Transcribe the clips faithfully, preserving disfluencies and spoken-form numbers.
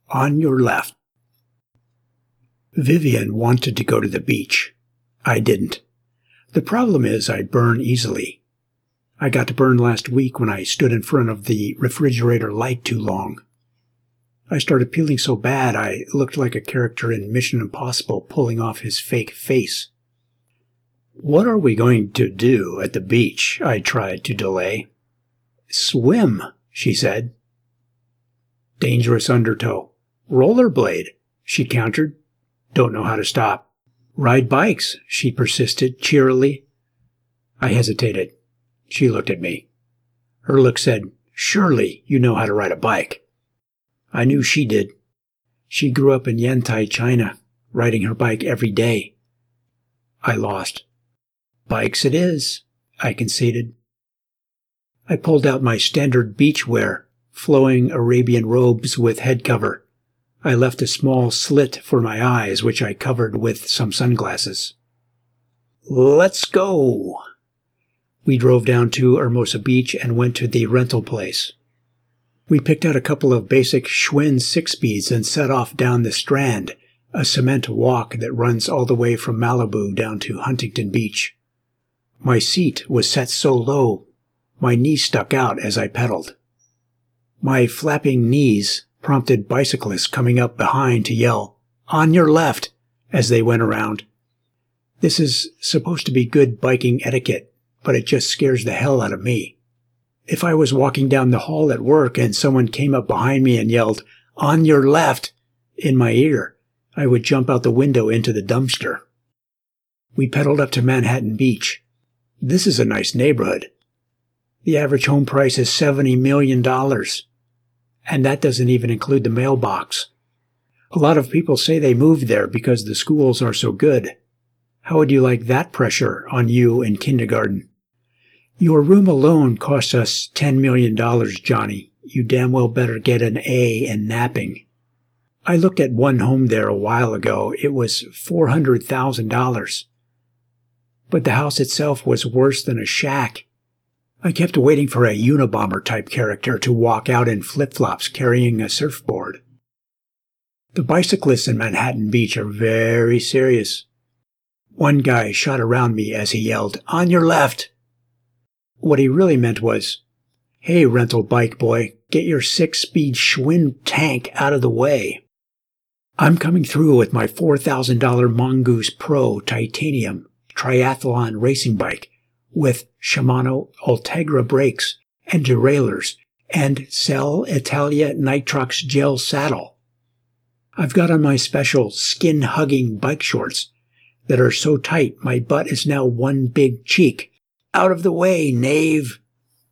On your left. Vivian wanted to go to the beach. I didn't. The problem is I burn easily. I got to burn last week when I stood in front of the refrigerator light too long. I started peeling so bad I looked like a character in Mission Impossible pulling off his fake face. What are we going to do at the beach? I tried to delay. Swim, she said. Dangerous undertow. Rollerblade, she countered. Don't know how to stop. Ride bikes, she persisted cheerily. I hesitated. She looked at me. Her look said, surely you know how to ride a bike. I knew she did. She grew up in Yantai, China, riding her bike every day. I lost. Bikes it is, I conceded. I pulled out my standard beach wear, flowing Arabian robes with head cover. I left a small slit for my eyes, which I covered with some sunglasses. Let's go! We drove down to Hermosa Beach and went to the rental place. We picked out a couple of basic Schwinn six-speeds and set off down the Strand, a cement walk that runs all the way from Malibu down to Huntington Beach. My seat was set so low, my knees stuck out as I pedaled. My flapping knees prompted bicyclists coming up behind to yell, on your left, as they went around. This is supposed to be good biking etiquette, but it just scares the hell out of me. If I was walking down the hall at work and someone came up behind me and yelled, on your left, in my ear, I would jump out the window into the dumpster. We pedaled up to Manhattan Beach. This is a nice neighborhood. The average home price is seventy million dollars. And that doesn't even include the mailbox. A lot of people say they moved there because the schools are so good. How would you like that pressure on you in kindergarten? Your room alone costs us ten million dollars, Johnny. You damn well better get an A in napping. I looked at one home there a while ago. It was four hundred thousand dollars. But the house itself was worse than a shack. I kept waiting for a Unabomber-type character to walk out in flip-flops carrying a surfboard. The bicyclists in Manhattan Beach are very serious. One guy shot around me as he yelled, on your left! What he really meant was, hey, rental bike boy, get your six-speed Schwinn tank out of the way. I'm coming through with my four thousand dollars Mongoose Pro Titanium triathlon racing bike, with Shimano Ultegra brakes and derailleurs and Cell Italia Nitrox gel saddle. I've got on my special skin-hugging bike shorts that are so tight my butt is now one big cheek. Out of the way, knave!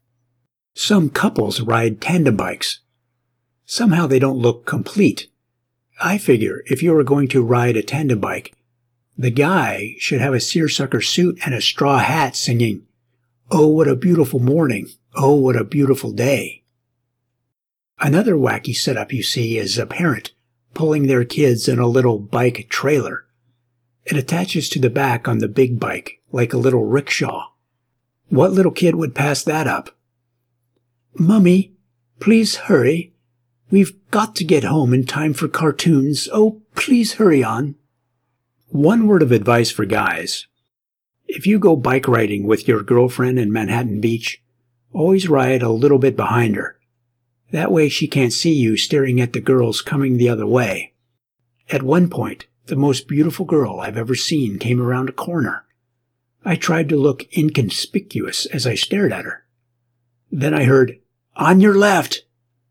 Some couples ride tandem bikes. Somehow they don't look complete. I figure if you were going to ride a tandem bike, the guy should have a seersucker suit and a straw hat singing, oh, what a beautiful morning. Oh, what a beautiful day. Another wacky setup you see is a parent pulling their kids in a little bike trailer. It attaches to the back on the big bike, like a little rickshaw. What little kid would pass that up? Mummy, please hurry. We've got to get home in time for cartoons. Oh, please hurry on. One word of advice for guys. If you go bike riding with your girlfriend in Manhattan Beach, always ride a little bit behind her. That way she can't see you staring at the girls coming the other way. At one point, the most beautiful girl I've ever seen came around a corner. I tried to look inconspicuous as I stared at her. Then I heard, on your left!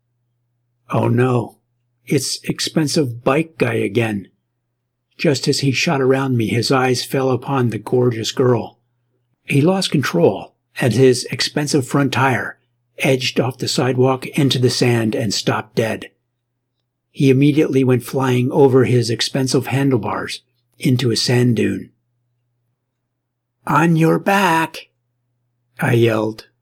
Oh no, it's expensive bike guy again. Just as he shot around me, his eyes fell upon the gorgeous girl. He lost control, and his expensive front tire edged off the sidewalk into the sand and stopped dead. He immediately went flying over his expensive handlebars into a sand dune. On your back, I yelled.